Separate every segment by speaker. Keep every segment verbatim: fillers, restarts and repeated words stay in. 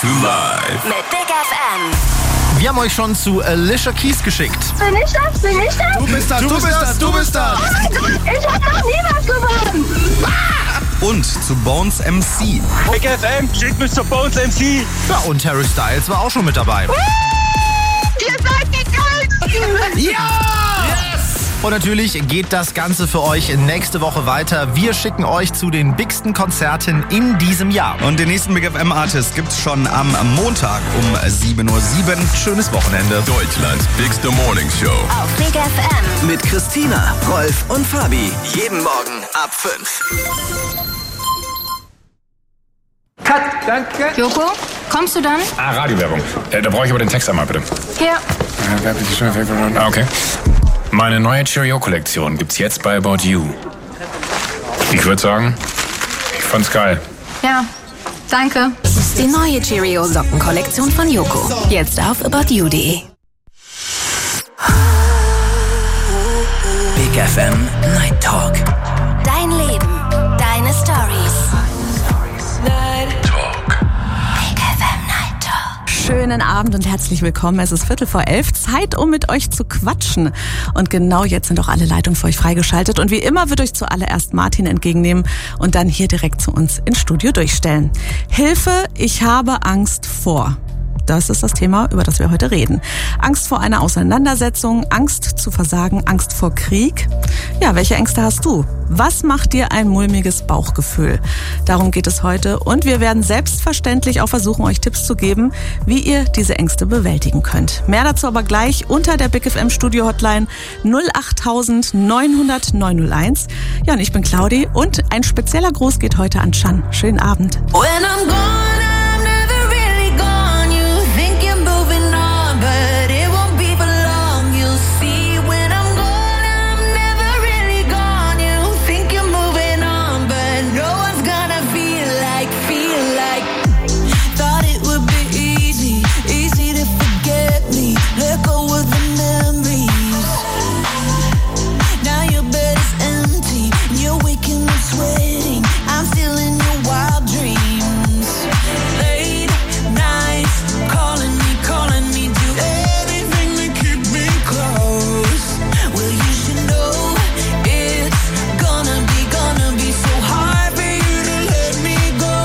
Speaker 1: to Live
Speaker 2: mit Big F M.
Speaker 3: Wir haben euch schon zu Alicia Keys geschickt.
Speaker 4: Bin ich das? Bin ich das?
Speaker 3: Du bist das, du,
Speaker 5: Du
Speaker 3: bist
Speaker 5: bist
Speaker 3: das,
Speaker 5: das,
Speaker 3: du
Speaker 5: du
Speaker 3: bist das.
Speaker 4: Ich hab noch nie was gewonnen.
Speaker 5: Und zu Bones M C.
Speaker 6: Big F M, schickt mich zu Bones M C.
Speaker 3: Ja, und Harry Styles war auch schon mit dabei.
Speaker 4: Ihr seid die Geilsten.
Speaker 3: Ja! Yes! Und natürlich geht das Ganze für euch nächste Woche weiter. Wir schicken euch zu den bigsten Konzerten in diesem Jahr.
Speaker 5: Und den nächsten Big F M Artist gibt's schon am Montag um sieben Uhr sieben.
Speaker 3: Schönes Wochenende.
Speaker 1: Deutschlands bigste Morning Show.
Speaker 2: Auf Big F M.
Speaker 7: Mit Christina, Rolf und Fabi. Jeden Morgen ab fünf.
Speaker 8: Cut, danke.
Speaker 9: Joko, kommst du dann?
Speaker 10: Ah, Radiowerbung. Äh, da brauche ich aber den Text einmal, bitte.
Speaker 9: Hier.
Speaker 10: Ah, okay. Meine neue Cheerio-Kollektion gibt's jetzt bei About You. Ich würde sagen, ich fand's geil.
Speaker 9: Ja, danke.
Speaker 2: Die neue Cheerio-Sockenkollektion von Joko. Jetzt auf about you punkt de.
Speaker 7: Big F M Night Talk.
Speaker 2: Dein Leben, deine Stories.
Speaker 1: Talk.
Speaker 2: Big F M Night Talk.
Speaker 11: Schönen Abend und herzlich willkommen. Es ist Viertel vor elf. Zeit, um mit euch zu quatschen. Und genau jetzt sind auch alle Leitungen für euch freigeschaltet. Und wie immer wird euch zuallererst Martin entgegennehmen und dann hier direkt zu uns ins Studio durchstellen. Hilfe, ich habe Angst vor. Das ist das Thema, über das wir heute reden. Angst vor einer Auseinandersetzung, Angst zu versagen, Angst vor Krieg. Ja, welche Ängste hast du? Was macht dir ein mulmiges Bauchgefühl? Darum geht es heute und wir werden selbstverständlich auch versuchen, euch Tipps zu geben, wie ihr diese Ängste bewältigen könnt. Mehr dazu aber gleich unter der Big F M Studio Hotline null acht neunhundert neunhunderteins. Ja, und ich bin Claudi und ein spezieller Gruß geht heute an Chan. Schönen Abend.
Speaker 12: When I'm gone, I'm never really gone. You think you're moving on, but it won't be for long. You'll see when I'm gone, I'm never really gone. You think you're moving on, but no one's gonna feel like, feel like. Thought it would be easy, easy to forget me. Let go of the memories. Now your bed is empty, and you're waking up sweating. I'm still in your wild dreams. Late nights, calling me, calling me, do anything to keep me close. Well, you should know it's gonna be, gonna be so hard for you to let me go.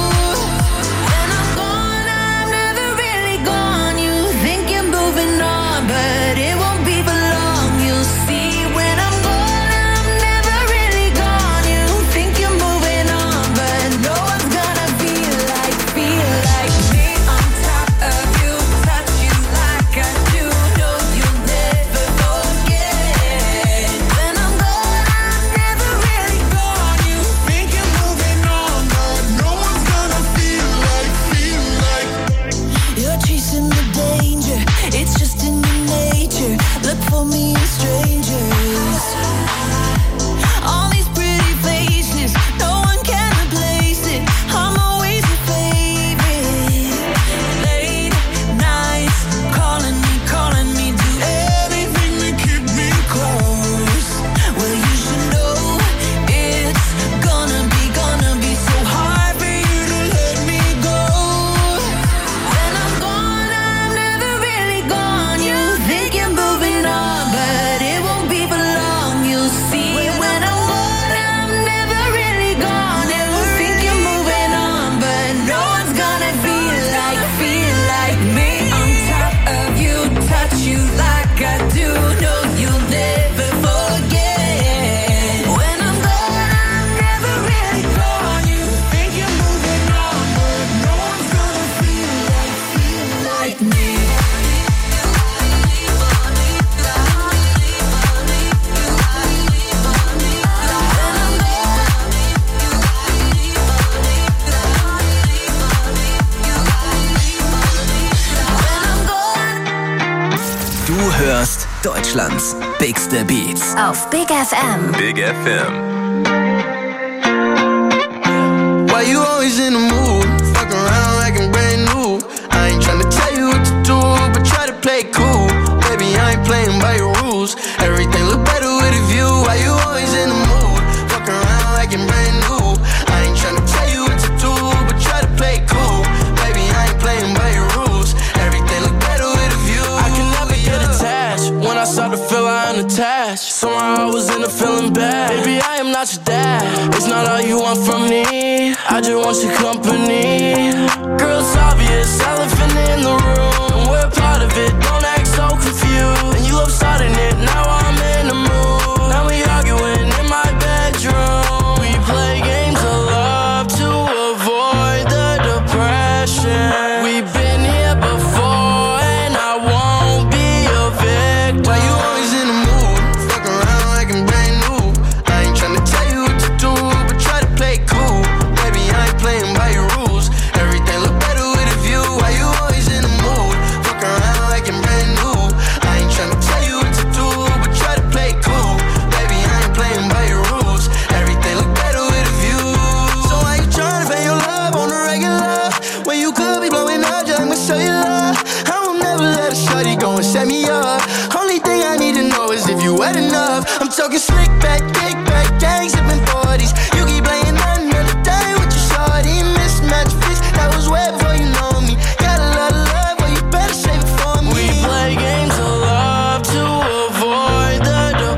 Speaker 12: When I'm gone, I'm never really gone. You think you're moving on, but it won't be for long. You'll see when I'm gone, I'm never really gone. You think you're moving on, but no one's gonna feel like, feel like me. On top of you, touch you like I do. Know you'll never forget. When I'm gone, I'm never really gone. You think you're moving on, but no one's gonna feel like, feel like. You're chasing the danger, it's just in your nature. Look for me in strangers. All these pretty faces, no one can replace it. I'm always your favorite. Late nights, calling me, calling me, do anything to keep me close. Well, you should know it's gonna be, gonna be so hard for you to let me go. When I'm gone, I'm never really gone. You think you're moving on, but it won't be for long. You'll see when I'm gone, I'm never really gone. You think you're moving on, but no one's gonna feel like, feel like me. On top of you, touch you like I do. Know you'll never forget. When I'm gone, I'm never really gone. You think you're moving on, but no one's gonna feel like, feel like me.
Speaker 7: Du hörst Deutschlands bigste Beats.
Speaker 2: Auf Big F M.
Speaker 1: Big F M.
Speaker 13: Why you always in the mood? Fuck around like I'm brand new. I ain't tryna tell you what to do, but try to play it cool. Baby, I ain't playing by your rules. Everything look better with a view. Why you always in the mood? Fuck around like I'm brand new. I ain't tryna tell you what to do, but try to play it cool. Baby, I ain't playing not all you want from me. I just want your company. Girl, it's obvious, elephant in the room. We're part of it, don't act so confused. And you love starting it, now I'm in the mood. Now we arguing in my bedroom. We play games of love to avoid the depression. We've been here before and I won't be a victim.
Speaker 14: Why you always in the mood? Fuck around like I'm brand new. I ain't tryna tell you what to do, but try to play cool. Baby, I ain't playing by your rules. Everything look better with a view. Why you always in the mood? Fuck around like I'm brand new. I ain't tryna tell you what to do, but try to play cool. Baby, I ain't playing by your rules. Everything look better with a view. So why you tryna pay your love on the regular? When you could be blowing up, just I'ma show you love. I will never let a shorty go and set me up. Only thing I need to know is if you wet enough. I'm talking slick back, kick back, gang sipping forties. You keep playing another day with your shorty. Mismatch fix, that was way before you know me. Got a lot of love, but you better save it for me.
Speaker 13: We play games of love to avoid the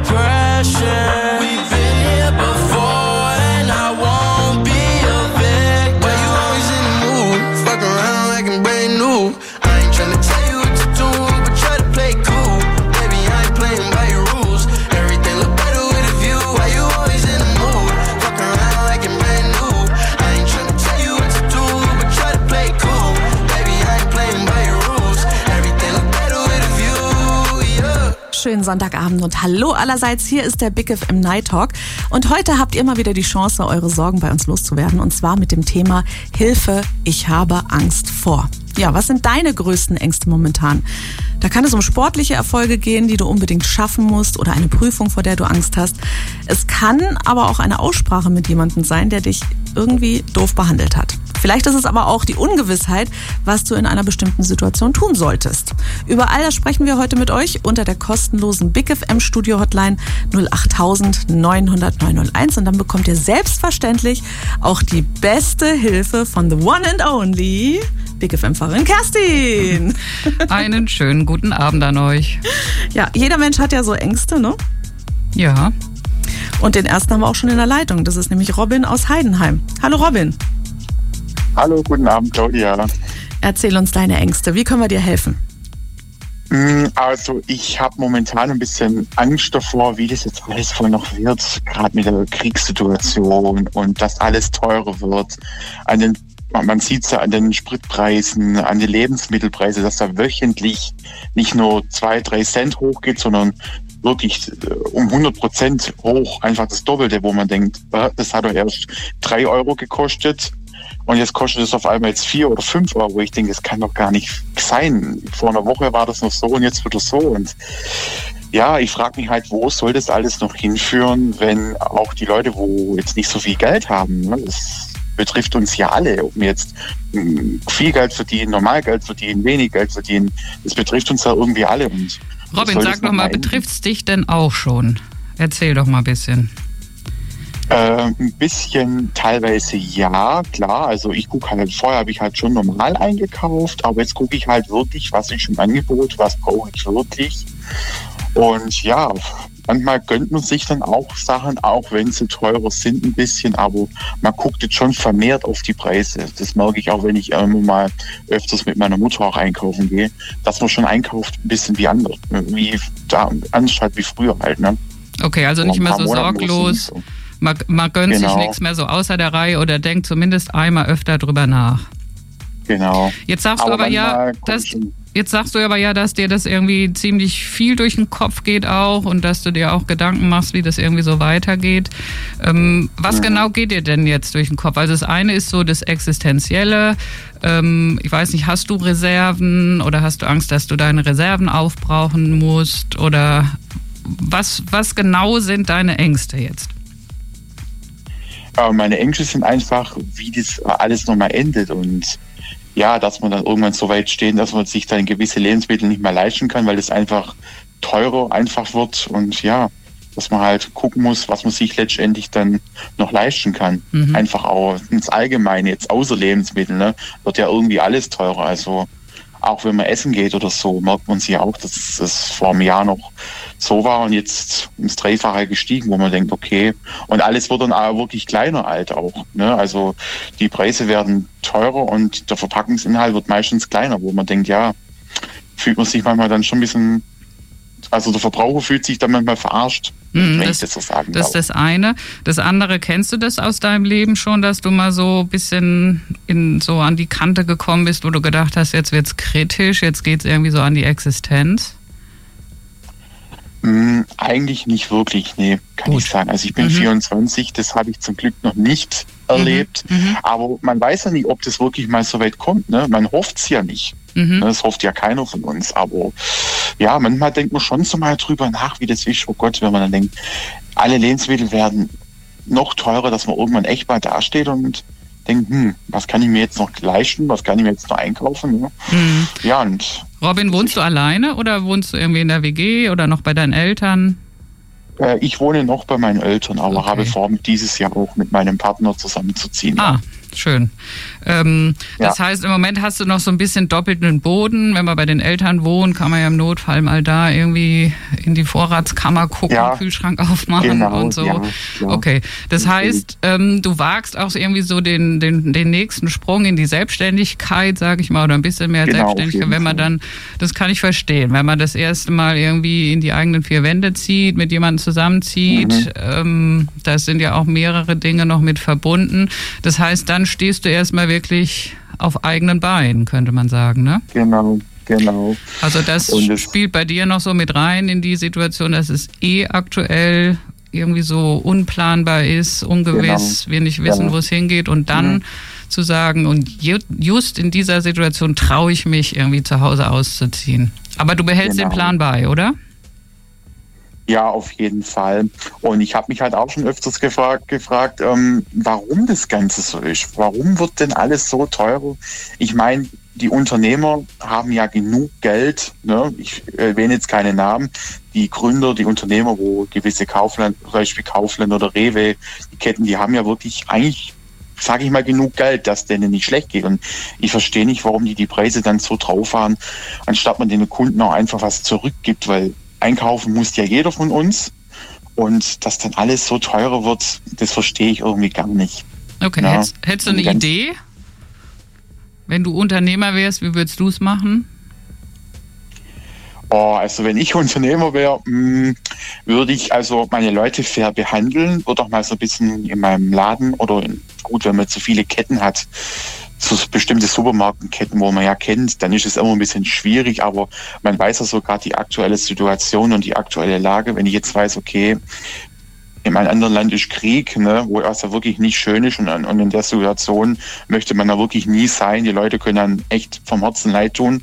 Speaker 13: depression. We've been here before and I won't be a victim.
Speaker 14: Why you always in the mood? Fuck around like I'm brand new. I ain't tryna tell you what to do, but try to play cool. Baby, I ain't playing by your rules. Everything look better with a view. Why you always in the mood? Fuck around like I'm brand new. I ain't tryna tell you what to do, but try to play cool. Baby, I ain't playing by your rules. Everything look better with a view, yeah.
Speaker 11: Schönen Sonntagabend und hallo allerseits, hier ist der Big F M Night Talk und heute habt ihr mal wieder die Chance, eure Sorgen bei uns loszuwerden und zwar mit dem Thema Hilfe, ich habe Angst vor. Ja, was sind deine größten Ängste momentan? Da kann es um sportliche Erfolge gehen, die du unbedingt schaffen musst oder eine Prüfung, vor der du Angst hast. Es kann aber auch eine Aussprache mit jemandem sein, der dich irgendwie doof behandelt hat. Vielleicht ist es aber auch die Ungewissheit, was du in einer bestimmten Situation tun solltest. Über all das sprechen wir heute mit euch unter der kostenlosen Big F M Studio Hotline null acht neun null null neun null eins und dann bekommt ihr selbstverständlich auch die beste Hilfe von the one and only Big F M-Fahrerin Kerstin.
Speaker 15: Einen schönen guten Abend an euch.
Speaker 11: Ja, jeder Mensch hat ja so Ängste, ne?
Speaker 15: Ja.
Speaker 11: Und den ersten haben wir auch schon in der Leitung. Das ist nämlich Robin aus Heidenheim. Hallo Robin.
Speaker 16: Hallo, guten Abend, Claudia.
Speaker 11: Erzähl uns deine Ängste. Wie können wir dir helfen?
Speaker 16: Also ich habe momentan ein bisschen Angst davor, wie das jetzt alles voll noch wird, gerade mit der Kriegssituation und dass alles teurer wird. An den, man sieht es ja an den Spritpreisen, an den Lebensmittelpreisen, dass da wöchentlich nicht nur zwei, drei Cent hochgeht, sondern wirklich um hundert Prozent hoch, einfach das Doppelte, wo man denkt, das hat doch erst drei Euro gekostet. Und jetzt kostet es auf einmal jetzt vier oder fünf Euro. Ich denke, das kann doch gar nicht sein. Vor einer Woche war das noch so und jetzt wird es so. Und ja, ich frage mich halt, wo soll das alles noch hinführen, wenn auch die Leute, wo jetzt nicht so viel Geld haben, ne, das betrifft uns ja alle, ob wir jetzt viel Geld verdienen, normal Geld verdienen, wenig Geld verdienen, das betrifft uns ja irgendwie alle. Und
Speaker 15: Robin, sag doch mal, betrifft es dich denn auch schon? Erzähl doch mal ein bisschen.
Speaker 16: Äh, ein bisschen teilweise ja, klar. Also ich gucke halt, vorher habe ich halt schon normal eingekauft, aber jetzt gucke ich halt wirklich, was ist im Angebot, was brauche ich wirklich. Und ja, manchmal gönnt man sich dann auch Sachen, auch wenn sie teurer sind ein bisschen, aber man guckt jetzt schon vermehrt auf die Preise. Das merke ich auch, wenn ich immer mal öfters mit meiner Mutter auch einkaufen gehe, dass man schon einkauft ein bisschen wie anders, wie da, anstatt wie früher halt, ne?
Speaker 15: Okay, also nicht mehr so sorglos. Man, man gönnt genau. sich nichts mehr so außer der Reihe oder denkt zumindest einmal öfter drüber nach.
Speaker 16: Genau.
Speaker 15: Jetzt sagst aber du aber ja, dass, jetzt sagst du aber ja, dass dir das irgendwie ziemlich viel durch den Kopf geht auch und dass du dir auch Gedanken machst, wie das irgendwie so weitergeht. Ähm, was mhm. genau geht dir denn jetzt durch den Kopf? Also das eine ist so das Existenzielle. Ähm, ich weiß nicht, hast du Reserven oder hast du Angst, dass du deine Reserven aufbrauchen musst? Oder was, was genau sind deine Ängste jetzt?
Speaker 16: Meine Ängste sind einfach, wie das alles nochmal endet und ja, dass man dann irgendwann so weit stehen, dass man sich dann gewisse Lebensmittel nicht mehr leisten kann, weil es einfach teurer einfach wird und ja, dass man halt gucken muss, was man sich letztendlich dann noch leisten kann. Mhm. Einfach auch ins Allgemeine, jetzt außer Lebensmittel, ne, wird ja irgendwie alles teurer, also auch wenn man essen geht oder so, merkt man sich auch, dass es vor einem Jahr noch so war und jetzt ins Dreifache gestiegen, wo man denkt, okay, und alles wird dann auch wirklich kleiner alt auch. Ne? Also die Preise werden teurer und der Verpackungsinhalt wird meistens kleiner, wo man denkt, ja, fühlt man sich manchmal dann schon ein bisschen, also der Verbraucher fühlt sich dann manchmal verarscht.
Speaker 15: Mm,
Speaker 16: wenn
Speaker 15: das,
Speaker 16: ich das so sagen
Speaker 15: das ist
Speaker 16: darf.
Speaker 15: das eine. Das andere, kennst du das aus deinem Leben schon, dass du mal so ein bisschen in, so an die Kante gekommen bist, wo du gedacht hast, jetzt wird's kritisch, jetzt geht's irgendwie so an die Existenz?
Speaker 16: Mm, eigentlich nicht wirklich, nee, kann Gut. ich sagen. Also ich bin mhm. vierundzwanzig, das habe ich zum Glück noch nicht erlebt. Mhm. Aber man weiß ja nicht, ob das wirklich mal so weit kommt. Ne? Man hofft es ja nicht. Mhm. Das hofft ja keiner von uns. Aber ja, manchmal denkt man schon so mal drüber nach, wie das ist. Oh Gott, wenn man dann denkt, alle Lebensmittel werden noch teurer, dass man irgendwann echt mal dasteht und denkt, hm, was kann ich mir jetzt noch leisten? Was kann ich mir jetzt noch einkaufen? Ne? Mhm. Ja, und
Speaker 15: Robin, wohnst du alleine oder wohnst du irgendwie in der W G oder noch bei deinen Eltern?
Speaker 16: Äh, ich wohne noch bei meinen Eltern, aber okay. habe vor, dieses Jahr auch mit meinem Partner zusammenzuziehen.
Speaker 15: Ah, schön. Ähm,
Speaker 16: ja.
Speaker 15: Das heißt, im Moment hast du noch so ein bisschen doppelten Boden. Wenn man bei den Eltern wohnt, kann man ja im Notfall mal da irgendwie in die Vorratskammer gucken,
Speaker 16: ja.
Speaker 15: Kühlschrank aufmachen
Speaker 16: genau,
Speaker 15: und so.
Speaker 16: Ja, ja.
Speaker 15: Okay, das
Speaker 16: okay.
Speaker 15: heißt, ähm, du wagst auch irgendwie so den, den, den nächsten Sprung in die Selbstständigkeit, sage ich mal, oder ein bisschen mehr
Speaker 16: genau,
Speaker 15: Selbstständigkeit, wenn man dann, das kann ich verstehen, wenn man das erste Mal irgendwie in die eigenen vier Wände zieht, mit jemandem zusammenzieht, mhm. ähm, da sind ja auch mehrere Dinge noch mit verbunden. Das heißt, dann stehst du erstmal wirklich auf eigenen Beinen, könnte man sagen, ne?
Speaker 16: Genau, genau.
Speaker 15: Also das spielt bei dir noch so mit rein in die Situation, dass es eh aktuell irgendwie so unplanbar ist, ungewiss, genau. wir nicht wissen, genau. wo es hingeht und dann mhm. zu sagen, und just in dieser Situation traue ich mich irgendwie zu Hause auszuziehen. Aber du behältst genau. den Plan bei, oder?
Speaker 16: Ja, auf jeden Fall. Und ich habe mich halt auch schon öfters gefragt, gefragt ähm, warum das Ganze so ist. Warum wird denn alles so teurer? Ich meine, die Unternehmer haben ja genug Geld. Ne? Ich erwähne jetzt keine Namen. Die Gründer, die Unternehmer, wo gewisse Kaufland, zum Beispiel Kaufland oder Rewe, die Ketten, die haben ja wirklich eigentlich, sage ich mal, genug Geld, dass denen nicht schlecht geht. Und ich verstehe nicht, warum die die Preise dann so drauf fahren, anstatt man den Kunden auch einfach was zurückgibt, weil einkaufen muss ja jeder von uns und dass dann alles so teurer wird, das verstehe ich irgendwie gar nicht.
Speaker 15: Okay, ja. hättest, hättest du eine Idee? Wenn du Unternehmer wärst, wie würdest du es machen?
Speaker 16: Oh, also wenn ich Unternehmer wäre, würde ich also meine Leute fair behandeln, würde auch mal so ein bisschen in meinem Laden oder in, gut, wenn man zu viele Ketten hat, so bestimmte Supermarktketten, wo man ja kennt, dann ist es immer ein bisschen schwierig, aber man weiß ja sogar die aktuelle Situation und die aktuelle Lage. Wenn ich jetzt weiß, okay, in einem anderen Land ist Krieg, ne, wo es ja wirklich nicht schön ist und, und in der Situation möchte man da wirklich nie sein. Die Leute können dann echt vom Herzen leid tun.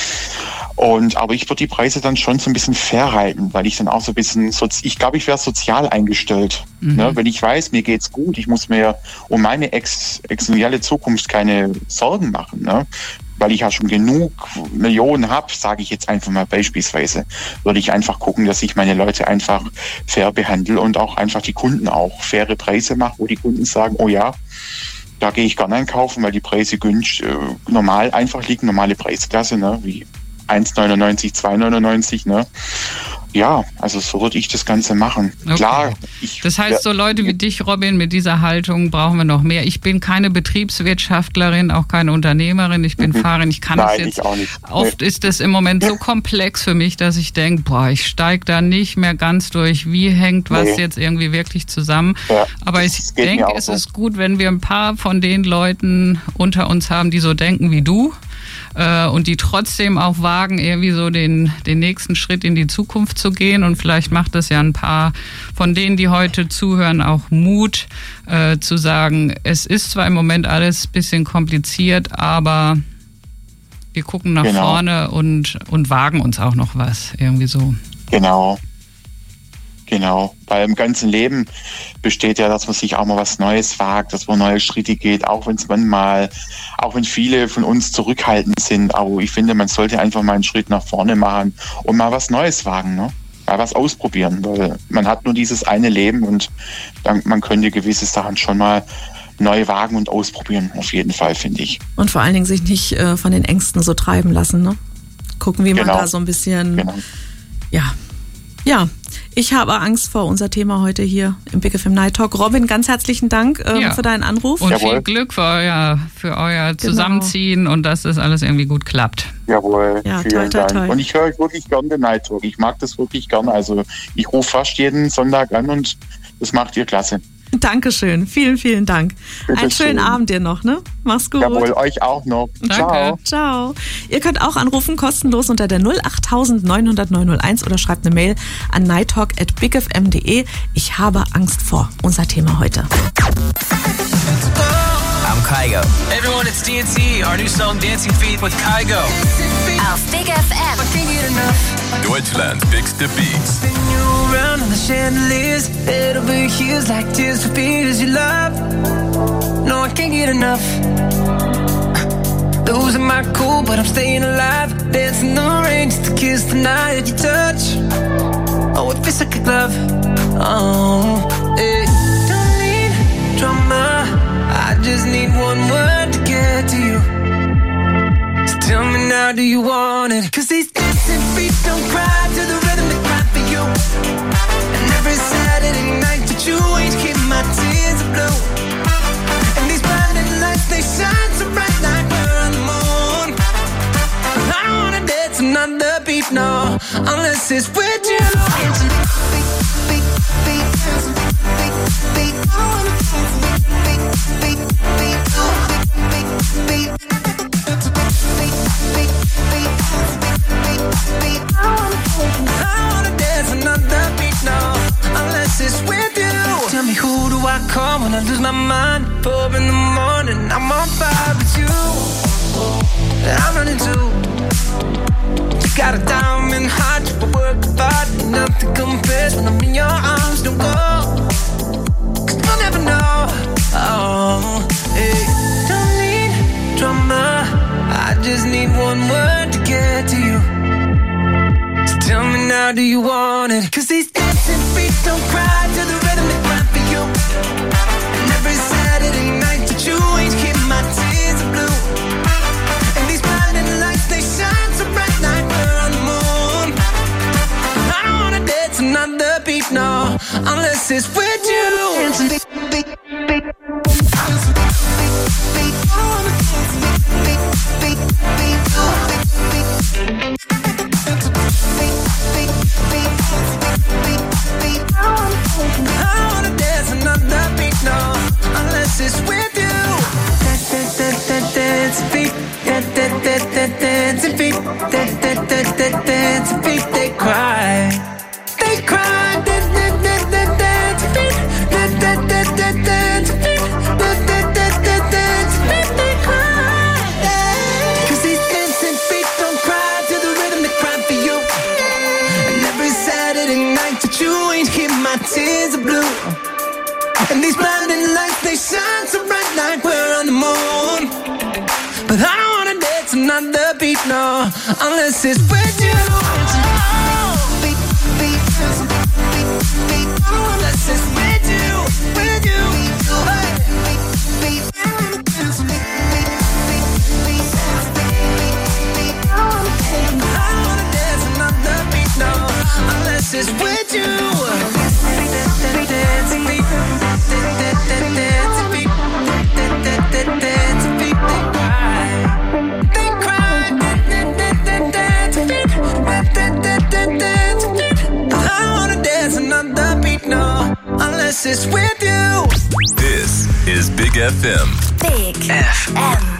Speaker 16: Und, aber ich würde die Preise dann schon so ein bisschen fair halten, weil ich dann auch so ein bisschen, ich glaube, ich wäre sozial eingestellt. Mhm. Ne? Wenn ich weiß, mir geht's gut, ich muss mir um meine ex, existenzielle Zukunft keine Sorgen machen, ne? Weil ich ja schon genug Millionen habe, sage ich jetzt einfach mal beispielsweise, würde ich einfach gucken, dass ich meine Leute einfach fair behandle und auch einfach die Kunden auch faire Preise mache, wo die Kunden sagen, oh ja, da gehe ich gerne einkaufen, weil die Preise günstig, äh, normal einfach liegen, normale Preisklasse, ne, wie eins neunundneunzig, zwei neunundneunzig, ne? Ja, also so würde ich das Ganze machen.
Speaker 15: Okay.
Speaker 16: Klar. Ich,
Speaker 15: das heißt, so Leute wie dich, Robin, mit dieser Haltung brauchen wir noch mehr. Ich bin keine Betriebswirtschaftlerin, auch keine Unternehmerin. Ich bin mhm. Fahrerin. Ich kann
Speaker 16: Nein,
Speaker 15: es jetzt.
Speaker 16: Ich auch nicht.
Speaker 15: Oft
Speaker 16: nee.
Speaker 15: ist es im Moment so komplex für mich, dass ich denke, boah, ich steige da nicht mehr ganz durch. Wie hängt was nee. jetzt irgendwie wirklich zusammen? Ja, Aber ich denke, es so. ist gut, wenn wir ein paar von den Leuten unter uns haben, die so denken wie du. Und die trotzdem auch wagen, irgendwie so den, den nächsten Schritt in die Zukunft zu gehen. Und vielleicht macht das ja ein paar von denen, die heute zuhören, auch Mut, äh, zu sagen, es ist zwar im Moment alles ein bisschen kompliziert, aber wir gucken nach genau. vorne und, und wagen uns auch noch was, irgendwie so.
Speaker 16: Genau. Genau, weil im ganzen Leben besteht ja, dass man sich auch mal was Neues wagt, dass man neue Schritte geht, auch wenn es manchmal, auch wenn viele von uns zurückhaltend sind, aber ich finde, man sollte einfach mal einen Schritt nach vorne machen und mal was Neues wagen, ne? Mal was ausprobieren, weil man hat nur dieses eine Leben und dann, man könnte gewisse Sachen schon mal neu wagen und ausprobieren, auf jeden Fall, finde ich.
Speaker 11: Und vor allen Dingen sich nicht äh, von den Ängsten so treiben lassen, ne? Gucken, wie
Speaker 16: Genau.
Speaker 11: man da so ein bisschen,
Speaker 16: Genau.
Speaker 11: ja, ja. Ich habe Angst vor unser Thema heute hier im Big F M Night Talk. Robin, ganz herzlichen Dank ähm,
Speaker 15: Ja.
Speaker 11: für deinen Anruf.
Speaker 15: Und viel Glück für euer, für euer Zusammenziehen und dass das alles irgendwie gut klappt.
Speaker 16: Jawohl,
Speaker 11: Ja,
Speaker 16: vielen
Speaker 11: toi, toi,
Speaker 16: Dank.
Speaker 11: toi.
Speaker 16: Und ich höre euch wirklich gerne den Night Talk. Ich mag das wirklich gerne. Also ich rufe fast jeden Sonntag an und das macht ihr klasse.
Speaker 11: Dankeschön, vielen, vielen Dank.
Speaker 16: Bitte
Speaker 11: Einen schönen
Speaker 16: schön.
Speaker 11: Abend dir noch, ne? Mach's gut.
Speaker 16: Jawohl, euch auch noch. Ciao.
Speaker 11: Ciao. Ihr könnt auch anrufen, kostenlos unter der null acht neun null null neun null eins oder schreibt eine Mail an nighttalk at bigfm punkt de. Ich habe Angst vor. Unser Thema heute.
Speaker 7: I'm Kygo.
Speaker 17: Everyone, it's D N C, our new song Dancing Feet with Kygo.
Speaker 2: Auf Big F M.
Speaker 1: Deutschlands bigste Beats.
Speaker 17: Spin you around on the chandeliers, head over heels like tears for fears you love. No, I can't get enough. Losing my cool, but I'm staying alive. Dancing the rain just to kiss the night that you touch. Oh, it feels like a glove. Oh, it don't need drama. I just need one word to get to you. So tell me now, do you want it? Cause these dancing feet don't cry to the rhythm they cry for you. And every Saturday night that you ain't keep my tears are blue. And these blinding lights, they shine so bright like we're on the moon. I don't wanna dance another beat, no, unless it's with you. Dancing beat, beat, beat, dancing beat, beat, beat. I wanna dance beat, beat, beat, beat, beat, beat. I wanna dance another beat now, unless it's with you. Tell me, who do I call when I lose my mind? Four in the morning, I'm on fire with you. And I'm running too. You got a diamond heart, you work hard, nothing compares when I'm in your arms. Don't go, cause you'll never know. Oh, hey, don't need drama. I just need one word to get to you. So tell me now, do you want it? Cause these dancing feet don't cry to the rhythm they cry for you. And every Saturday night that you ain't keep my tears are blue. And these blinding lights, they shine so bright like we're on the moon. I don't wanna dance another beat, no, unless it's with you. Dancing beat, beat, beat. Dancing beat, beat, beat. I wanna dance beat, beat, beat, beat, beat, beat. I wanna dance another beat, no, unless it's with you. Dance beat, dance beat, dance beat. They cry, they cry. Dance beat, dance beat, dance beat. They cry. Cause these dancing feet don't cry to the rhythm they cry for you. And every Saturday night that you ain't keep my tears are blue. And these blinding lights, they shine so bright like we're on the moon. But I don't wanna dance another beat, no, unless it's with you. Beat, beat, beat, beat, unless it's with you, with you. Hey. Beat, beat, I don't wanna dance another beat, no, unless it's with you. Dancing beat, dancing beat, dancing beat, they cry, they cry, dancing beat, dancing beat. I wanna dance another beat, no, unless it's with you.
Speaker 1: This is Big F M.
Speaker 2: Big F M.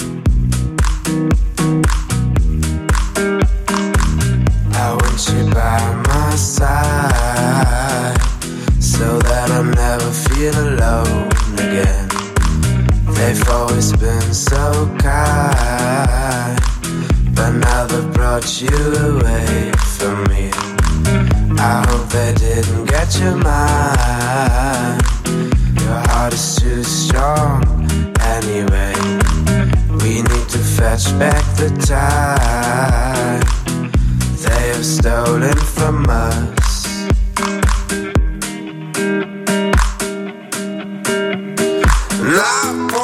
Speaker 13: I want you by my side, so that I never feel alone again. They've always been so kind, but now they've brought you away from me. I hope they didn't get your mind. Your heart is too strong anyway. We need to fetch back the time they have stolen from us. Love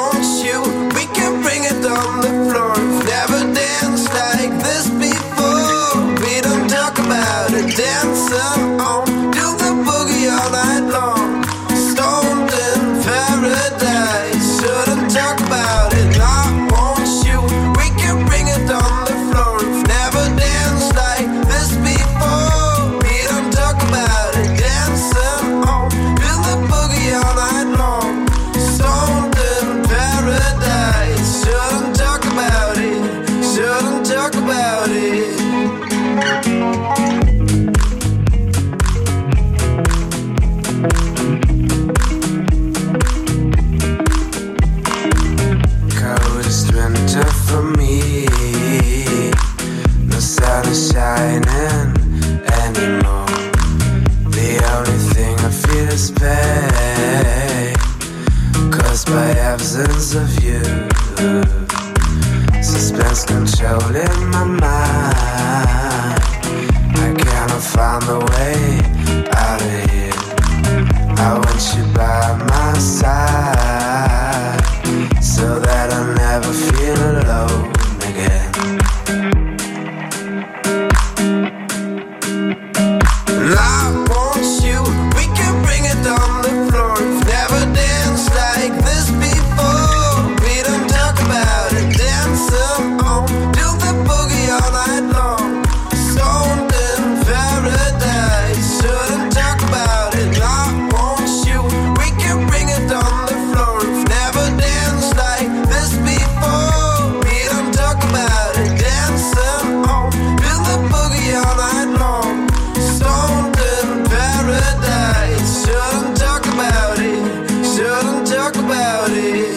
Speaker 13: talk about it. I want you. We can bring it on the floor. We've never danced like this before. We don't talk about it. Dancing on, feel the boogie all night long. Stoned in paradise. Shouldn't talk about it. Shouldn't talk about it. Coldest winter for me. No sun is shining anymore. The only thing I feel is pain, caused by absence of you. Suspense controlling my mind. I cannot find a way out of here. I want you by my side, so that I'll never feel alone again. And I want you. We can bring it on the floor. We've never danced like this before. We don't talk about it. Dancing on, do the boogie all night long. Stoned in paradise. Shouldn't talk about it. I want you. We can bring it on the floor. We've never danced like this before. We don't talk about it. Dancing on, do the boogie all night long. Stoned in paradise. Shouldn't talk about it. Shouldn't talk about it.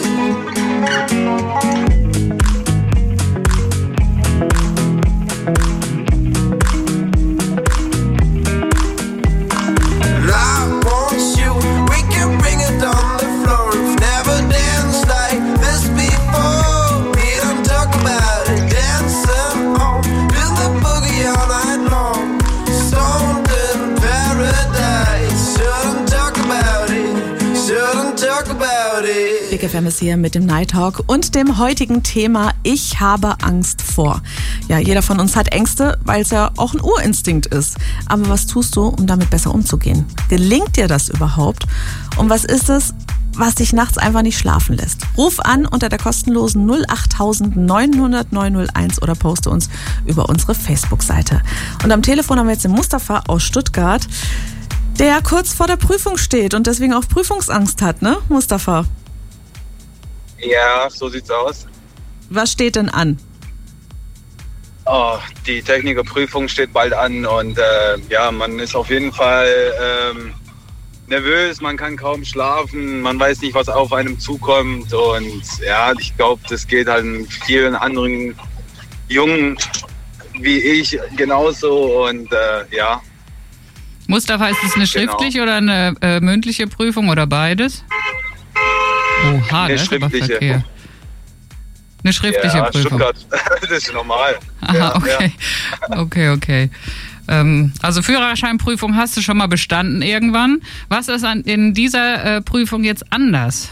Speaker 13: And I want you. We can bring it on the floor. We've never danced like this before. We don't talk about it. Dancing on, feel the boogie all night long. Stoned in paradise. Shouldn't talk about it. Shouldn't talk about it.
Speaker 11: Big F M ist hier mit dem Night Talk und dem heutigen Thema Ich habe Angst vor. Ja, jeder von uns hat Ängste, weil es ja auch ein Urinstinkt ist. Aber was tust du, um damit besser umzugehen? Gelingt dir das überhaupt? Und was ist es, was dich nachts einfach nicht schlafen lässt? Ruf an unter der kostenlosen null acht neun null null neun null eins oder poste uns über unsere Facebook-Seite. Und am Telefon haben wir jetzt den Mustafa aus Stuttgart, der kurz vor der Prüfung steht und deswegen auch Prüfungsangst hat, ne, Mustafa?
Speaker 6: Ja, so sieht's aus.
Speaker 11: Was steht denn an?
Speaker 6: Oh, die Technikerprüfung steht bald an und äh, ja, man ist auf jeden Fall ähm, nervös, man kann kaum schlafen, man weiß nicht, was auf einem zukommt und ja, ich glaube, das geht halt vielen anderen Jungen wie ich genauso und äh, ja.
Speaker 15: Mustafa, ist es eine schriftliche genau. oder eine äh, mündliche Prüfung oder beides? Oha,
Speaker 6: eine
Speaker 15: das ist aber
Speaker 6: schriftliche.
Speaker 15: verkehrt. Eine schriftliche
Speaker 6: ja,
Speaker 15: Prüfung.
Speaker 6: Stuttgart. Das ist normal.
Speaker 15: Aha,
Speaker 6: ja,
Speaker 15: okay.
Speaker 6: Ja.
Speaker 15: Okay, okay. Ähm, also Führerscheinprüfung hast du schon mal bestanden irgendwann. Was ist an, in dieser äh, Prüfung jetzt anders?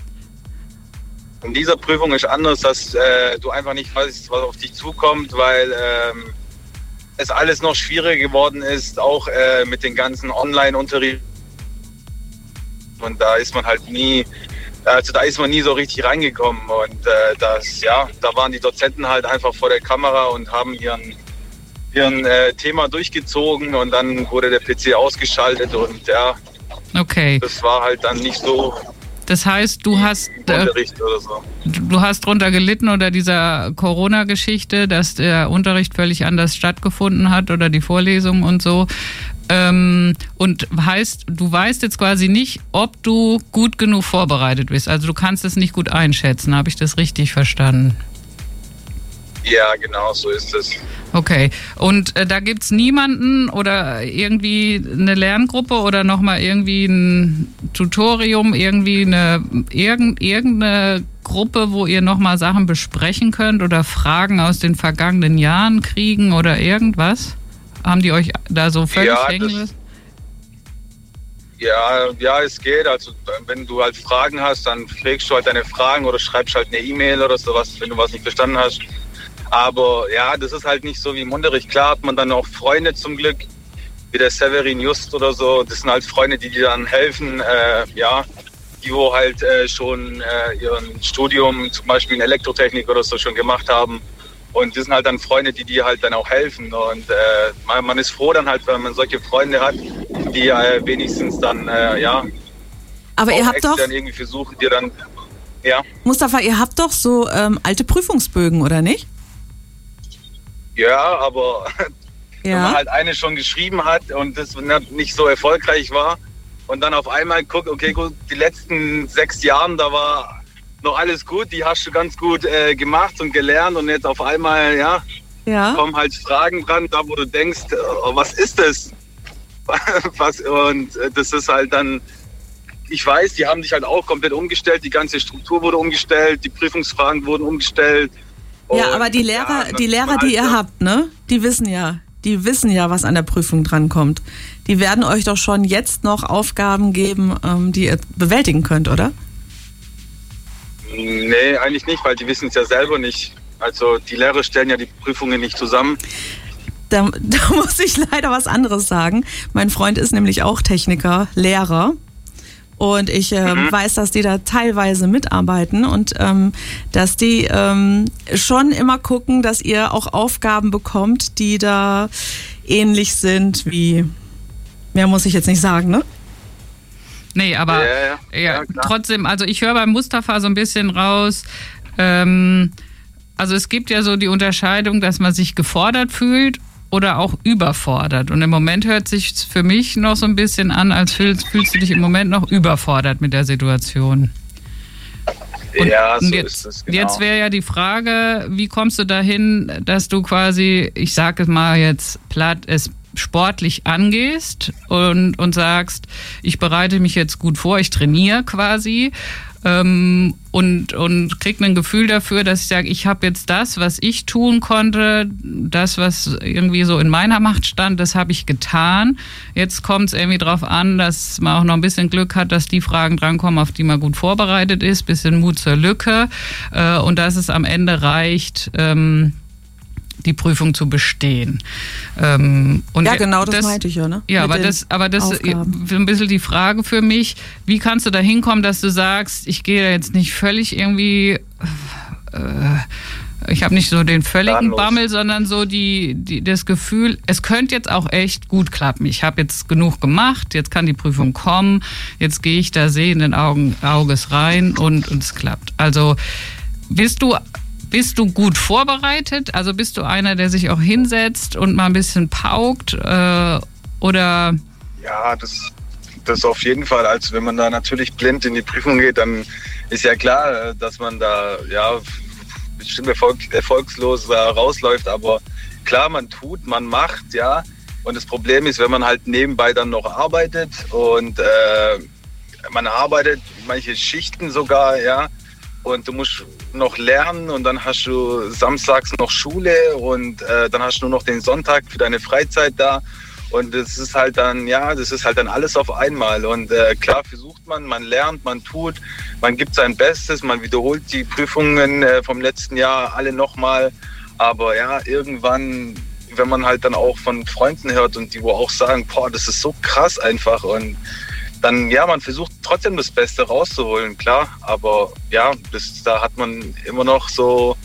Speaker 6: In dieser Prüfung ist anders, dass äh, du einfach nicht weißt, was auf dich zukommt, weil ähm, es alles noch schwieriger geworden ist, auch äh, mit den ganzen Online-Unterricht. Und da ist man halt nie, also da ist man nie so richtig reingekommen. Und äh, das, ja, da waren die Dozenten halt einfach vor der Kamera und haben ihren, ihren äh, Thema durchgezogen und dann wurde der P C ausgeschaltet und ja,
Speaker 15: okay.
Speaker 6: Das war halt dann nicht so.
Speaker 15: Das heißt, du hast äh,
Speaker 6: oder so.
Speaker 15: du hast drunter gelitten unter dieser Corona-Geschichte, dass der Unterricht völlig anders stattgefunden hat oder die Vorlesungen und so. Ähm, und heißt, du weißt jetzt quasi nicht, ob du gut genug vorbereitet bist. Also du kannst es nicht gut einschätzen. Habe ich das richtig verstanden?
Speaker 6: Ja, genau, so ist es.
Speaker 15: Okay. Und äh, da gibt's niemanden oder irgendwie eine Lerngruppe oder nochmal irgendwie ein Tutorium, irgendwie eine irgend, irgendeine Gruppe, wo ihr nochmal Sachen besprechen könnt oder Fragen aus den vergangenen Jahren kriegen oder irgendwas? Haben die euch da so völlig
Speaker 6: ja,
Speaker 15: hängen
Speaker 6: das,
Speaker 15: lassen?
Speaker 6: Ja, ja, es geht. Also wenn du halt Fragen hast, dann fragst du halt deine Fragen oder schreibst halt eine E-Mail oder sowas, wenn du was nicht verstanden hast. Aber ja, das ist halt nicht so wie im Unterricht. Klar hat man dann auch Freunde zum Glück, wie der Severin Just oder so. Das sind halt Freunde, die dir dann helfen, äh, ja, die wo halt äh, schon äh, ihren Studium, zum Beispiel in Elektrotechnik oder so schon gemacht haben. Und das sind halt dann Freunde, die dir halt dann auch helfen. Und äh, man, man ist froh dann halt, wenn man solche Freunde hat, die äh, wenigstens dann, äh, ja,
Speaker 11: aber ihr habt doch
Speaker 6: irgendwie versuchen, dir dann, ja.
Speaker 11: Mustafa, ihr habt doch so ähm, alte Prüfungsbögen, oder nicht?
Speaker 6: Ja, aber
Speaker 11: ja.
Speaker 6: wenn man halt eine schon geschrieben hat und das nicht so erfolgreich war und dann auf einmal guckt, okay, gut, die letzten sechs Jahre, da war noch alles gut, die hast du ganz gut äh, gemacht und gelernt und jetzt auf einmal, ja,
Speaker 11: ja.
Speaker 6: kommen halt Fragen dran, da wo du denkst, oh, was ist das? was, und äh, das ist halt dann, ich weiß, die haben sich halt auch komplett umgestellt, die ganze Struktur wurde umgestellt, die Prüfungsfragen wurden umgestellt.
Speaker 11: Ja, aber die Lehrer, ja, die Lehrer, die ihr habt, ne, die wissen ja, die wissen ja, was an der Prüfung drankommt. Die werden euch doch schon jetzt noch Aufgaben geben, ähm, die ihr bewältigen könnt, oder?
Speaker 6: Nee, eigentlich nicht, weil die wissen es ja selber nicht. Also die Lehrer stellen ja die Prüfungen nicht zusammen.
Speaker 11: Da, da muss ich leider was anderes sagen. Mein Freund ist nämlich auch Techniker, Lehrer. Und ich äh, mhm. weiß, dass die da teilweise mitarbeiten und ähm, dass die ähm, schon immer gucken, dass ihr auch Aufgaben bekommt, die da ähnlich sind wie, mehr muss ich jetzt nicht sagen, ne?
Speaker 15: Nee, aber
Speaker 6: ja, ja.
Speaker 15: Ja,
Speaker 6: Ja,
Speaker 15: trotzdem, also ich höre bei Mustafa so ein bisschen raus, ähm, also es gibt ja so die Unterscheidung, dass man sich gefordert fühlt oder auch überfordert. Und im Moment hört sich für mich noch so ein bisschen an, als fühlst, fühlst du dich im Moment noch überfordert mit der Situation. Und
Speaker 6: ja, so
Speaker 15: jetzt,
Speaker 6: ist es, genau.
Speaker 15: Jetzt wäre ja die Frage, wie kommst du dahin, dass du quasi, ich sage es mal jetzt platt, es sportlich angehst und, und sagst, ich bereite mich jetzt gut vor, ich trainiere quasi ähm, und, und krieg ein Gefühl dafür, dass ich sage, ich habe jetzt das, was ich tun konnte, das, was irgendwie so in meiner Macht stand, das habe ich getan. Jetzt kommt es irgendwie drauf an, dass man auch noch ein bisschen Glück hat, dass die Fragen drankommen, auf die man gut vorbereitet ist, bisschen Mut zur Lücke äh, und dass es am Ende reicht, ähm, die Prüfung zu bestehen. Ähm, und
Speaker 11: ja, genau, das, das meinte ich ja, ne?
Speaker 15: Ja,
Speaker 11: Mit
Speaker 15: aber das, aber das ist
Speaker 11: Aufgaben.
Speaker 15: ein bisschen die Frage für mich, wie kannst du da hinkommen, dass du sagst, ich gehe da jetzt nicht völlig irgendwie, äh, ich habe nicht so den völligen
Speaker 6: Planlos.
Speaker 15: Bammel, sondern so die, die, das Gefühl, es könnte jetzt auch echt gut klappen. Ich habe jetzt genug gemacht, jetzt kann die Prüfung kommen, jetzt gehe ich da sehenden Augen, Auges rein und, und es klappt. Also bist du Bist du gut vorbereitet? Also bist du einer, der sich auch hinsetzt und mal ein bisschen paukt? Äh, oder?
Speaker 6: Ja, das, das auf jeden Fall. Also wenn man da natürlich blind in die Prüfung geht, dann ist ja klar, dass man da ja bestimmt erfolg, erfolgslos da rausläuft. Aber klar, man tut, man macht, ja. Und das Problem ist, wenn man halt nebenbei dann noch arbeitet und äh, man arbeitet manche Schichten sogar, ja. Und du musst noch lernen und dann hast du samstags noch Schule und äh, dann hast du nur noch den Sonntag für deine Freizeit da. Und das ist halt dann, ja, das ist halt dann alles auf einmal. Und äh, klar versucht man, man lernt, man tut, man gibt sein Bestes, man wiederholt die Prüfungen äh, vom letzten Jahr alle nochmal. Aber ja, irgendwann, wenn man halt dann auch von Freunden hört und die wo auch sagen, boah, das ist so krass einfach und dann, ja, man versucht trotzdem das Beste rauszuholen, klar. Aber ja, das, da hat man immer noch so,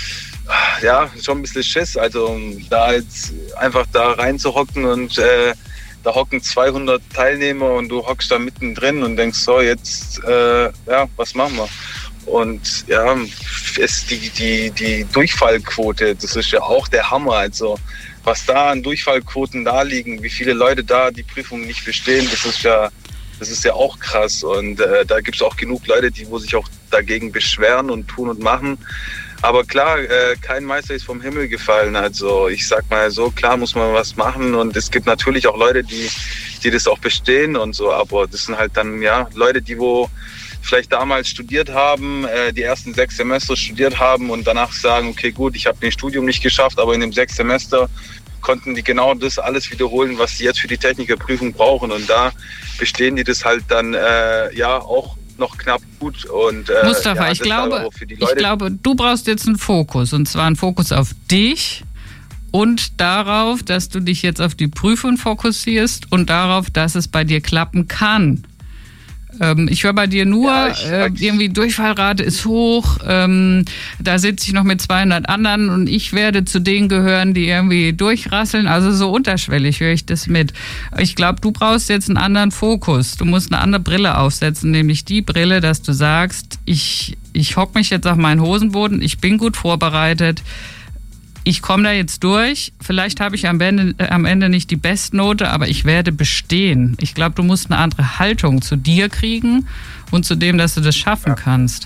Speaker 6: ja, schon ein bisschen Schiss. Also da jetzt einfach da reinzuhocken und äh, da hocken zweihundert Teilnehmer und du hockst da mittendrin und denkst, so, jetzt, äh, ja, was machen wir? Und ja, es, die, die, die Durchfallquote, das ist ja auch der Hammer. Also was da an Durchfallquoten da liegen, wie viele Leute da die Prüfung nicht bestehen, das ist ja Das ist ja auch krass und äh, da gibt es auch genug Leute, die wo sich auch dagegen beschweren und tun und machen. Aber klar, äh, kein Meister ist vom Himmel gefallen. Also ich sag mal so, klar muss man was machen und es gibt natürlich auch Leute, die, die das auch bestehen und so. Aber das sind halt dann ja Leute, die wo vielleicht damals studiert haben, äh, die ersten sechs Semester studiert haben und danach sagen, okay gut, ich habe den Studium nicht geschafft, aber in dem sechs Semester konnten die genau das alles wiederholen, was sie jetzt für die Technikerprüfung brauchen. Und da bestehen die das halt dann äh, ja auch noch knapp gut. Und, äh,
Speaker 15: Mustafa,
Speaker 6: ja,
Speaker 15: ich, glaube,
Speaker 6: für die
Speaker 15: ich glaube, du brauchst jetzt einen Fokus. Und zwar einen Fokus auf dich und darauf, dass du dich jetzt auf die Prüfung fokussierst und darauf, dass es bei dir klappen kann. Ähm, ich höre bei dir nur,
Speaker 6: Ja, ich-
Speaker 15: äh, irgendwie Durchfallrate ist hoch, ähm, da sitze ich noch mit zweihundert anderen und ich werde zu denen gehören, die irgendwie durchrasseln. Also so unterschwellig höre ich das mit. Ich glaube, du brauchst jetzt einen anderen Fokus. Du musst eine andere Brille aufsetzen, nämlich die Brille, dass du sagst, ich, ich hock mich jetzt auf meinen Hosenboden, ich bin gut vorbereitet. Ich komme da jetzt durch. Vielleicht habe ich am Ende, äh, am Ende nicht die Bestnote, aber ich werde bestehen. Ich glaube, du musst eine andere Haltung zu dir kriegen und zu dem, dass du das schaffen ja. kannst.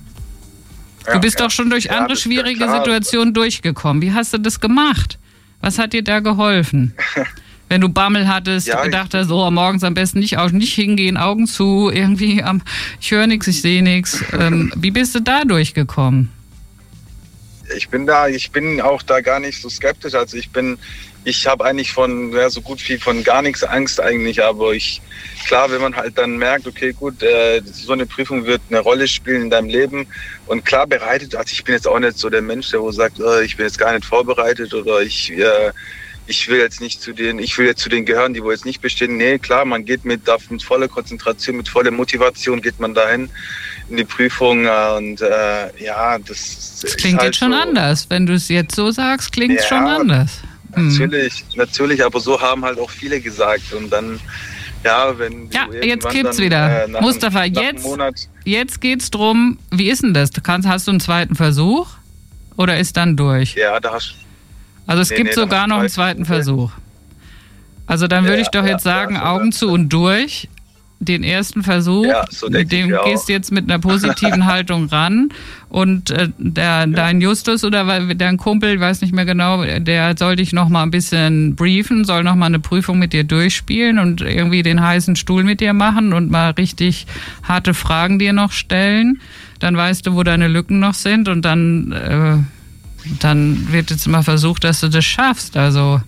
Speaker 15: Du
Speaker 6: Ja,
Speaker 15: bist
Speaker 6: ja.
Speaker 15: doch schon durch
Speaker 6: Ja,
Speaker 15: andere
Speaker 6: das ist ja
Speaker 15: schwierige
Speaker 6: klar.
Speaker 15: Situationen durchgekommen. Wie hast du das gemacht? Was hat dir da geholfen? Wenn du Bammel hattest,
Speaker 6: Ja, ich-
Speaker 15: gedacht hast, oh, morgens am besten nicht, auch nicht hingehen, Augen zu, irgendwie, am, ich höre nichts, ich sehe nichts. Ähm, wie bist du da durchgekommen?
Speaker 6: Ich bin da, ich bin auch da gar nicht so skeptisch. Also ich bin, ich habe eigentlich von ja, so gut wie von gar nichts Angst eigentlich. Aber ich, klar, wenn man halt dann merkt, okay, gut, äh, so eine Prüfung wird eine Rolle spielen in deinem Leben und klar bereitet. Also ich bin jetzt auch nicht so der Mensch, der wo sagt, äh, ich bin jetzt gar nicht vorbereitet oder ich, äh, ich will jetzt nicht zu den, ich will jetzt zu den gehören, die wo jetzt nicht bestehen. Nee, klar, man geht mit, darf mit voller Konzentration, mit voller Motivation geht man dahin in die Prüfung und äh, ja, das,
Speaker 15: Das klingt
Speaker 6: ist halt
Speaker 15: jetzt schon
Speaker 6: so.
Speaker 15: anders. Wenn du es jetzt so sagst, klingt es
Speaker 6: Ja,
Speaker 15: schon anders. Hm.
Speaker 6: Natürlich, natürlich, aber so haben halt auch viele gesagt und dann, ja, wenn
Speaker 15: Ja,
Speaker 6: du
Speaker 15: jetzt
Speaker 6: irgendwann
Speaker 15: kippt's
Speaker 6: dann,
Speaker 15: wieder.
Speaker 6: äh, nach,
Speaker 15: Mustafa,
Speaker 6: nach einem
Speaker 15: jetzt,
Speaker 6: Monat,
Speaker 15: jetzt geht's drum, wie ist denn das? Du kannst, hast du einen zweiten Versuch oder ist dann durch?
Speaker 6: ja, da hast
Speaker 15: Also es
Speaker 6: Nee,
Speaker 15: gibt
Speaker 6: nee, da
Speaker 15: sogar
Speaker 6: hast
Speaker 15: noch
Speaker 6: du
Speaker 15: einen
Speaker 6: drei
Speaker 15: zweiten
Speaker 6: Versuche.
Speaker 15: Versuch. Also dann würde
Speaker 6: Ja,
Speaker 15: ich doch
Speaker 6: ja,
Speaker 15: jetzt sagen,
Speaker 6: ja, so
Speaker 15: Augen
Speaker 6: dann-
Speaker 15: zu und durch. Den ersten Versuch,
Speaker 6: Ja, so denk
Speaker 15: mit dem
Speaker 6: ich mir
Speaker 15: gehst
Speaker 6: auch.
Speaker 15: du jetzt mit einer positiven Haltung ran und äh, der, dein Justus oder weil- dein Kumpel, ich weiß nicht mehr genau, der soll dich noch mal ein bisschen briefen, soll noch mal eine Prüfung mit dir durchspielen und irgendwie den heißen Stuhl mit dir machen und mal richtig harte Fragen dir noch stellen. Dann weißt du, wo deine Lücken noch sind und dann, äh, dann wird jetzt mal versucht, dass du das schaffst. Also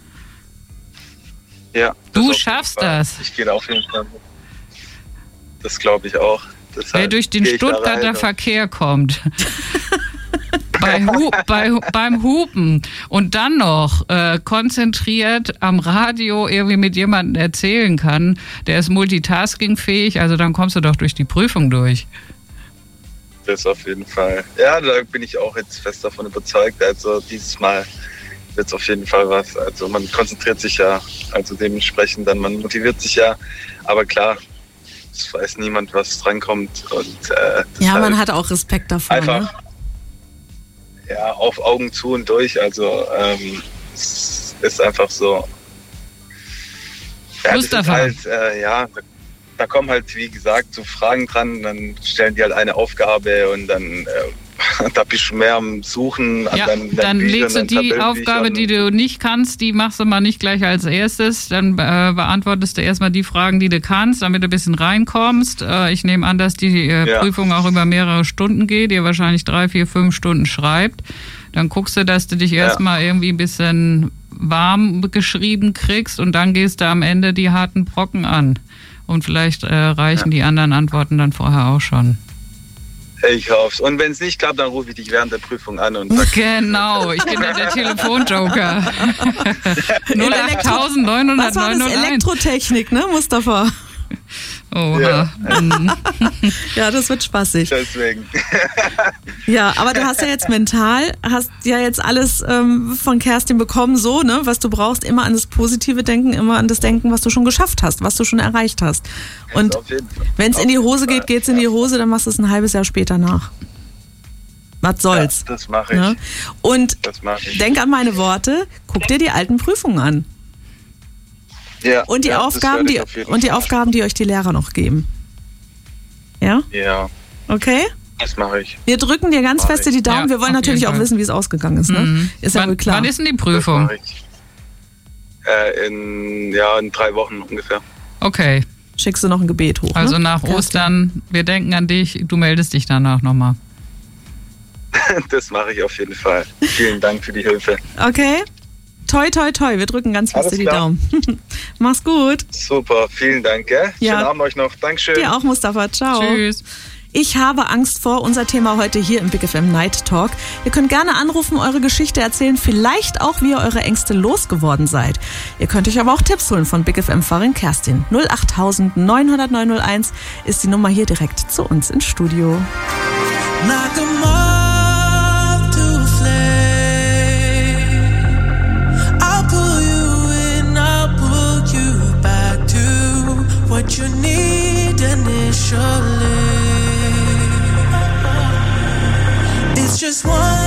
Speaker 6: ja.
Speaker 15: du
Speaker 6: das auf jeden
Speaker 15: schaffst
Speaker 6: Fall.
Speaker 15: das.
Speaker 6: Ich gehe da auf jeden Fall mit. Das glaube ich auch. Deshalb
Speaker 15: Wer durch den
Speaker 6: gehe ich da
Speaker 15: Stuttgarter
Speaker 6: rein und-
Speaker 15: Verkehr kommt. bei Hu bei, beim Hupen und dann noch äh, konzentriert am Radio irgendwie mit jemandem erzählen kann, der ist multitaskingfähig, also dann kommst du doch durch die Prüfung durch.
Speaker 6: Das auf jeden Fall. Ja, da bin ich auch jetzt fest davon überzeugt. Also dieses Mal wird es auf jeden Fall was. Also man konzentriert sich ja, also dementsprechend dann, man motiviert sich ja. Aber klar, es weiß niemand, was drankommt. Und, äh,
Speaker 11: Ja, man
Speaker 6: deshalb
Speaker 11: hat auch Respekt davor.
Speaker 6: einfach
Speaker 11: Ne?
Speaker 6: ja, auf Augen zu und durch. Also ähm, es ist einfach so. Ja, das ist
Speaker 15: Mustafa.
Speaker 6: halt, äh, ja, da, da kommen halt, wie gesagt, so Fragen dran, dann stellen die halt eine Aufgabe und dann äh, da bist du mehr am Suchen an
Speaker 15: Ja,
Speaker 6: deinen, deinen
Speaker 15: dann
Speaker 6: Büchern,
Speaker 15: legst du
Speaker 6: deinen
Speaker 15: die
Speaker 6: Tabellenbüchern.
Speaker 15: Aufgabe, die du nicht kannst, die machst du mal nicht gleich als erstes. Dann äh, beantwortest du erstmal die Fragen, die du kannst, damit du ein bisschen reinkommst. Äh, ich nehme an, dass die äh,
Speaker 6: Ja.
Speaker 15: Prüfung auch über mehrere Stunden geht, ihr wahrscheinlich drei, vier, fünf Stunden schreibt. Dann guckst du, dass du dich
Speaker 6: Ja.
Speaker 15: erstmal irgendwie ein bisschen warm geschrieben kriegst und dann gehst du am Ende die harten Brocken an. Und vielleicht äh, reichen die anderen Antworten dann vorher auch schon.
Speaker 6: Ich hoffe Und wenn es nicht klappt, dann rufe ich dich während der Prüfung an und sag,
Speaker 15: Genau, ich bin ja der Telefonjoker. null acht neun
Speaker 11: Was war das?
Speaker 15: neun null eins.
Speaker 11: Elektrotechnik, ne, Mustafa?
Speaker 15: Oha.
Speaker 6: Ja.
Speaker 15: Ähm,
Speaker 11: Ja, das wird spaßig.
Speaker 6: deswegen.
Speaker 11: Ja, aber du hast ja jetzt mental, hast ja jetzt alles ähm, von Kerstin bekommen, so, ne, was du brauchst, immer an das Positive denken, immer an das Denken, was du schon geschafft hast, was du schon erreicht hast. Und
Speaker 6: Auf jeden Fall.
Speaker 11: wenn es in die
Speaker 6: Auf
Speaker 11: Hose
Speaker 6: jeden
Speaker 11: geht,
Speaker 6: Fall.
Speaker 11: geht's in die Hose, dann machst du es ein halbes Jahr später nach. Was soll's?
Speaker 6: Ja, das mache ich.
Speaker 11: Ne? Und
Speaker 6: Das mache ich.
Speaker 11: denk an meine Worte, guck dir die alten Prüfungen an.
Speaker 6: Ja,
Speaker 11: Und die
Speaker 6: ja, das
Speaker 11: Aufgaben,
Speaker 6: werde ich
Speaker 11: die
Speaker 6: auf jeden
Speaker 11: und die
Speaker 6: Fall.
Speaker 11: Aufgaben, die euch die Lehrer noch geben. Ja?
Speaker 6: Ja,
Speaker 11: Okay?
Speaker 6: das mache ich.
Speaker 11: Wir drücken dir ganz
Speaker 6: Mach
Speaker 11: feste die Daumen.
Speaker 15: Ja,
Speaker 11: Wir wollen
Speaker 15: auf
Speaker 11: natürlich
Speaker 15: jeden
Speaker 11: auch
Speaker 15: Fall.
Speaker 11: wissen, wie es ausgegangen ist. Ne?
Speaker 15: Mhm.
Speaker 11: Ist ja
Speaker 15: wann,
Speaker 11: wohl klar.
Speaker 15: wann ist denn die
Speaker 6: Das
Speaker 15: Prüfung?
Speaker 6: mache ich. Äh, in, ja, in drei Wochen ungefähr.
Speaker 15: Okay,
Speaker 11: Schickst du noch ein Gebet hoch.
Speaker 15: also
Speaker 11: ne?
Speaker 15: nach
Speaker 11: Kerstin?
Speaker 15: Ostern, wir denken an dich, du meldest dich danach nochmal.
Speaker 6: Das mache ich auf jeden Fall. Vielen Dank für die Hilfe.
Speaker 11: Okay? Toi, toi, toi. Wir drücken ganz feste
Speaker 6: Alles
Speaker 11: die
Speaker 6: klar.
Speaker 11: Daumen. Mach's gut.
Speaker 6: Super, vielen Dank. Gell?
Speaker 11: Ja.
Speaker 6: Schönen Abend euch noch. Dankeschön.
Speaker 11: Dir auch, Mustafa. Ciao.
Speaker 15: Tschüss.
Speaker 11: Ich habe Angst vor, unser Thema heute hier im Big F M Night Talk. Ihr könnt gerne anrufen, eure Geschichte erzählen, vielleicht auch, wie ihr eure Ängste losgeworden seid. Ihr könnt euch aber auch Tipps holen von Big F M-Fahrerin Kerstin. null acht neun null null neun null eins ist die Nummer hier direkt zu uns ins Studio.
Speaker 17: Knock 'em off to a flame. I'll pull you in, I'll pull you back to what you need initially. It's just one